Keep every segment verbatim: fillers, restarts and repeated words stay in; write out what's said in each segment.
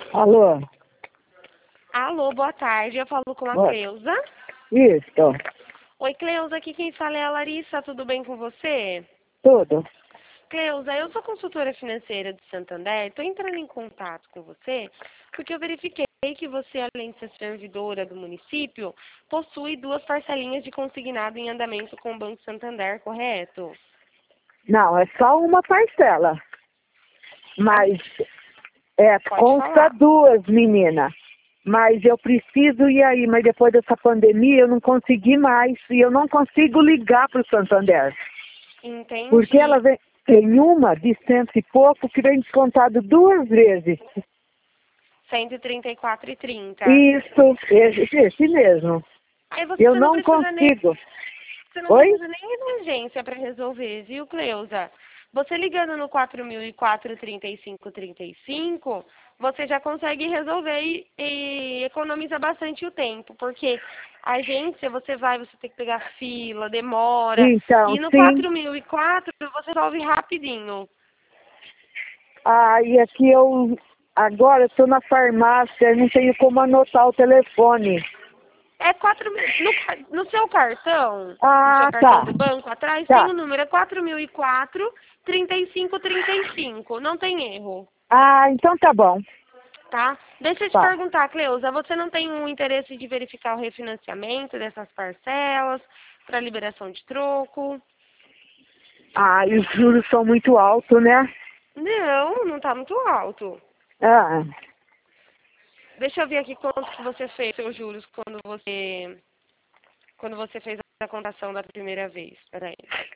Alô? Alô, boa tarde. Eu falo com a Boa. Cleusa. Isso, Oi, Cleusa. Aqui quem fala é a Larissa. Tudo bem com você? tudo. Cleusa, eu sou consultora financeira de Santander. Estou entrando em contato com você porque eu verifiquei que você, além de ser servidora do município, possui duas parcelinhas de consignado em andamento com o Banco Santander, correto? Não, é só uma parcela. Mas é, Pode consta falar. duas, menina. Mas eu preciso ir aí, mas depois dessa pandemia eu não consegui mais e eu não consigo ligar para o Santander. Entendi. Porque ela vem, tem uma de cento e pouco que vem descontado duas vezes. cento e trinta e quatro e trinta. Isso, esse, esse mesmo. Aí você Eu não não precisa nem consigo. Você não Oi? precisa nem ir na agência para resolver, viu, Cleusa? Você ligando no quatro mil e quatro, trinta e cinco, trinta e cinco, você já consegue resolver e, e economiza bastante o tempo, porque a agência, você vai, você tem que pegar fila, demora, Então, e no sim. quatro mil e quatro você resolve rapidinho. Ah, e aqui eu agora estou na farmácia, não tenho como anotar o telefone. É quatro mil, no, ca- no seu cartão, no seu Ah, cartão tá. do banco, atrás tem Tá. o número, é quatro mil e quatro, trinta e cinco, trinta e cinco, não tem erro. Ah, então tá bom. Tá? Deixa eu te Tá. perguntar, Cleusa, você não tem um interesse de verificar o refinanciamento dessas parcelas para liberação de troco? Ah, e os juros são muito altos, né? Não, não está muito alto. Ah, Deixa eu ver aqui quanto que você fez seus juros quando você quando você fez a contação da primeira vez. Peraí.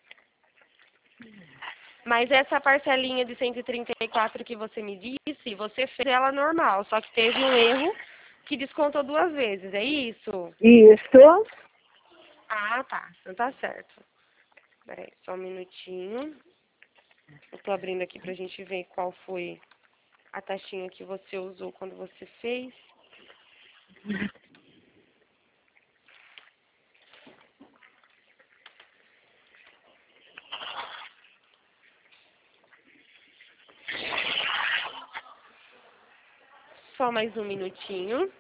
Mas essa parcelinha de cento e trinta e quatro que você me disse, você fez ela normal, só que teve um erro que descontou duas vezes, é isso? isso. Ah, tá. Então tá certo. Peraí, só um minutinho. Eu tô abrindo aqui pra gente ver qual foi a taxinha que você usou quando você fez. Só mais um minutinho.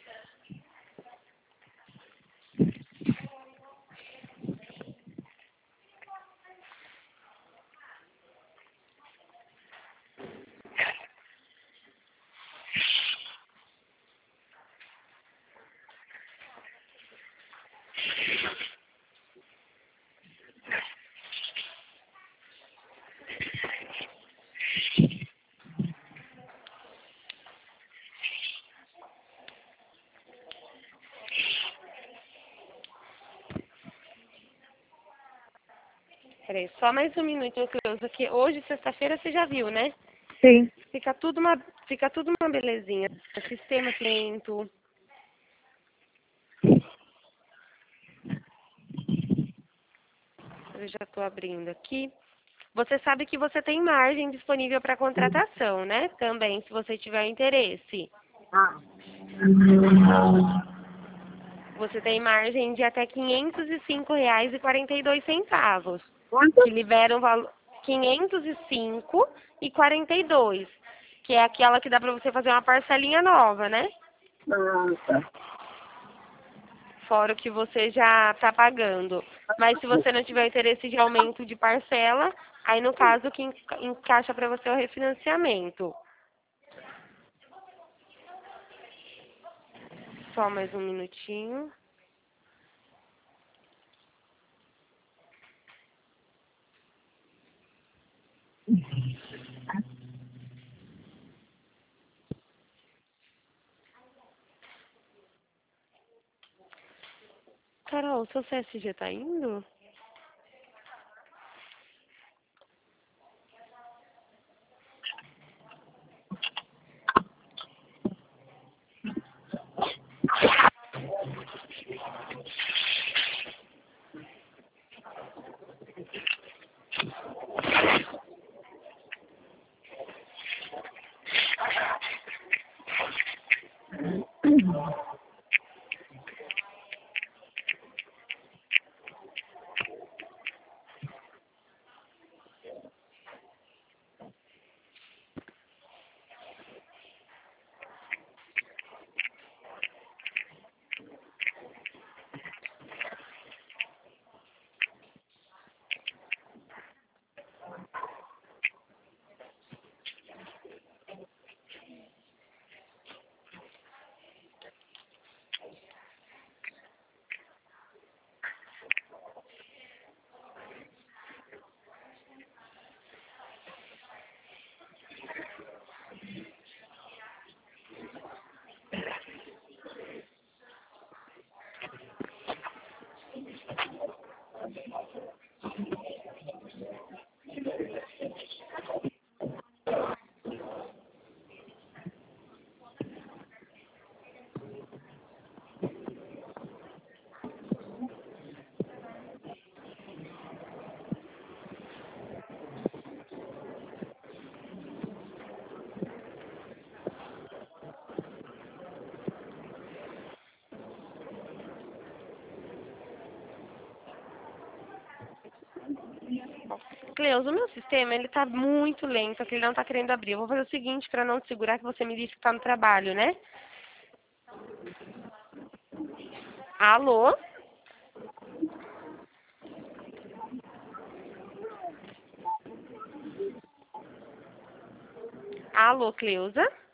Peraí, só mais um minutinho que eu uso aqui. Hoje, sexta-feira, você já viu, né? Sim. Fica tudo uma, fica tudo uma belezinha. Sistema lento. Eu já tô abrindo aqui. Você sabe que você tem margem disponível para contratação, né? Também, se você tiver interesse. Você tem margem de até quinhentos e cinco reais e quarenta e dois centavos. Quanto? Que libera um valor quinhentos e cinco e quarenta e dois, que é aquela que dá para você fazer uma parcelinha nova, né? Ah, tá. Fora o que você já está pagando. Mas se você não tiver interesse de aumento de parcela, aí no caso o que enca- encaixa para você é o refinanciamento. Só mais um minutinho. Carol, seu C S G tá indo? Cleusa, o meu sistema, ele tá muito lento, que ele não tá querendo abrir. Eu vou fazer o seguinte, para não te segurar, que você me disse que tá no trabalho, né? Alô? Alô, Cleusa?